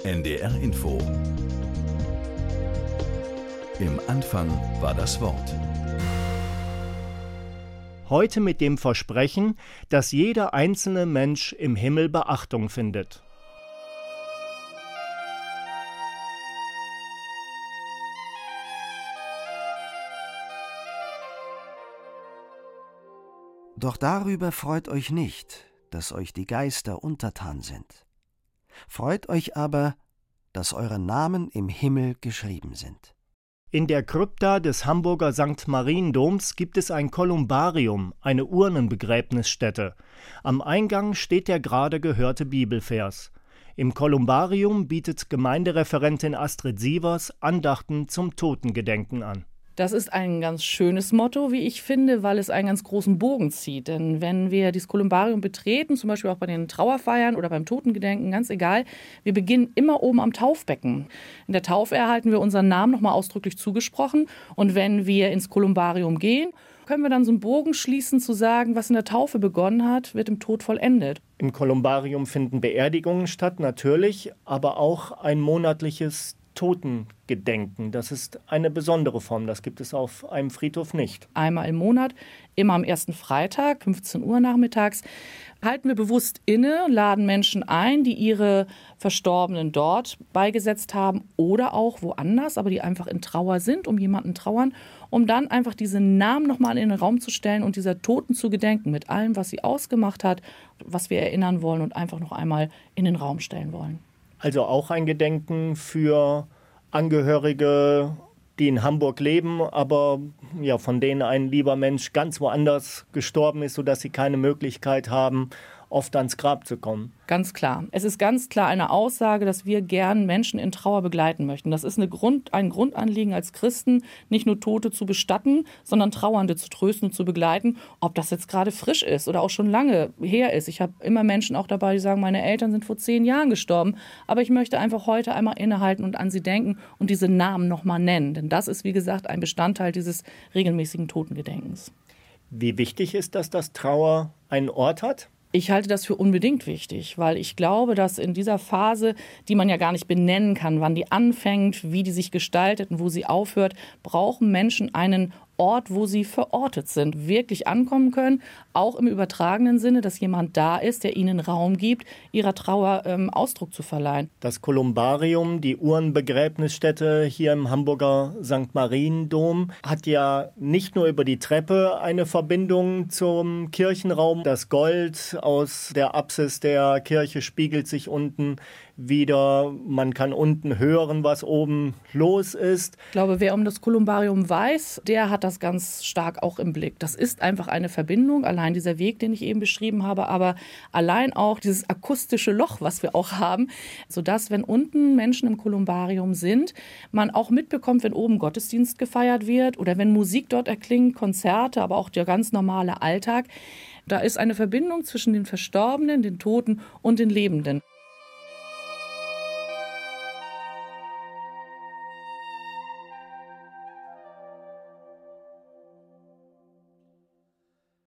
NDR Info. Im Anfang war das Wort. Heute mit dem Versprechen, dass jeder einzelne Mensch im Himmel Beachtung findet. Doch darüber freut euch nicht, dass euch die Geister untertan sind. Freut euch aber, dass eure Namen im Himmel geschrieben sind. In der Krypta des Hamburger St. Mariendoms gibt es ein Kolumbarium, eine Urnenbegräbnisstätte. Am Eingang steht der gerade gehörte Bibelvers. Im Kolumbarium bietet Gemeindereferentin Astrid Sievers Andachten zum Totengedenken an. Das ist ein ganz schönes Motto, wie ich finde, weil es einen ganz großen Bogen zieht. Denn wenn wir dieses Kolumbarium betreten, zum Beispiel auch bei den Trauerfeiern oder beim Totengedenken, ganz egal, wir beginnen immer oben am Taufbecken. In der Taufe erhalten wir unseren Namen nochmal ausdrücklich zugesprochen. Und wenn wir ins Kolumbarium gehen, können wir dann so einen Bogen schließen, zu sagen, was in der Taufe begonnen hat, wird im Tod vollendet. Im Kolumbarium finden Beerdigungen statt, natürlich, aber auch ein monatliches Totengedenken. Das ist eine besondere Form, das gibt es auf einem Friedhof nicht. Einmal im Monat, immer am ersten Freitag, 15 Uhr nachmittags, halten wir bewusst inne, laden Menschen ein, die ihre Verstorbenen dort beigesetzt haben oder auch woanders, aber die einfach in Trauer sind, um jemanden trauern, um dann einfach diese Namen nochmal in den Raum zu stellen und dieser Toten zu gedenken mit allem, was sie ausgemacht hat, was wir erinnern wollen und einfach noch einmal in den Raum stellen wollen. Also auch ein Gedenken für Angehörige, die in Hamburg leben, aber ja, von denen ein lieber Mensch ganz woanders gestorben ist, sodass sie keine Möglichkeit haben, oft ans Grab zu kommen. Ganz klar. Es ist ganz klar eine Aussage, dass wir gern Menschen in Trauer begleiten möchten. Das ist ein Grundanliegen als Christen, nicht nur Tote zu bestatten, sondern Trauernde zu trösten und zu begleiten. Ob das jetzt gerade frisch ist oder auch schon lange her ist. Ich habe immer Menschen auch dabei, die sagen, meine Eltern sind vor 10 Jahren gestorben. Aber ich möchte einfach heute einmal innehalten und an sie denken und diese Namen nochmal nennen. Denn das ist, wie gesagt, ein Bestandteil dieses regelmäßigen Totengedenkens. Wie wichtig ist das, dass Trauer einen Ort hat? Ich halte das für unbedingt wichtig, weil ich glaube, dass in dieser Phase, die man ja gar nicht benennen kann, wann die anfängt, wie die sich gestaltet und wo sie aufhört, brauchen Menschen einen Ort, wo sie verortet sind, wirklich ankommen können, auch im übertragenen Sinne, dass jemand da ist, der ihnen Raum gibt, ihrer Trauer Ausdruck zu verleihen. Das Kolumbarium, die Urnenbegräbnisstätte hier im Hamburger St. Mariendom, hat ja nicht nur über die Treppe eine Verbindung zum Kirchenraum. Das Gold aus der Apsis der Kirche spiegelt sich unten wieder. Man kann unten hören, was oben los ist. Ich glaube, wer um das Kolumbarium weiß, der hat das ganz stark auch im Blick. Das ist einfach eine Verbindung, allein dieser Weg, den ich eben beschrieben habe, aber allein auch dieses akustische Loch, was wir auch haben, sodass, wenn unten Menschen im Kolumbarium sind, man auch mitbekommt, wenn oben Gottesdienst gefeiert wird oder wenn Musik dort erklingt, Konzerte, aber auch der ganz normale Alltag. Da ist eine Verbindung zwischen den Verstorbenen, den Toten und den Lebenden.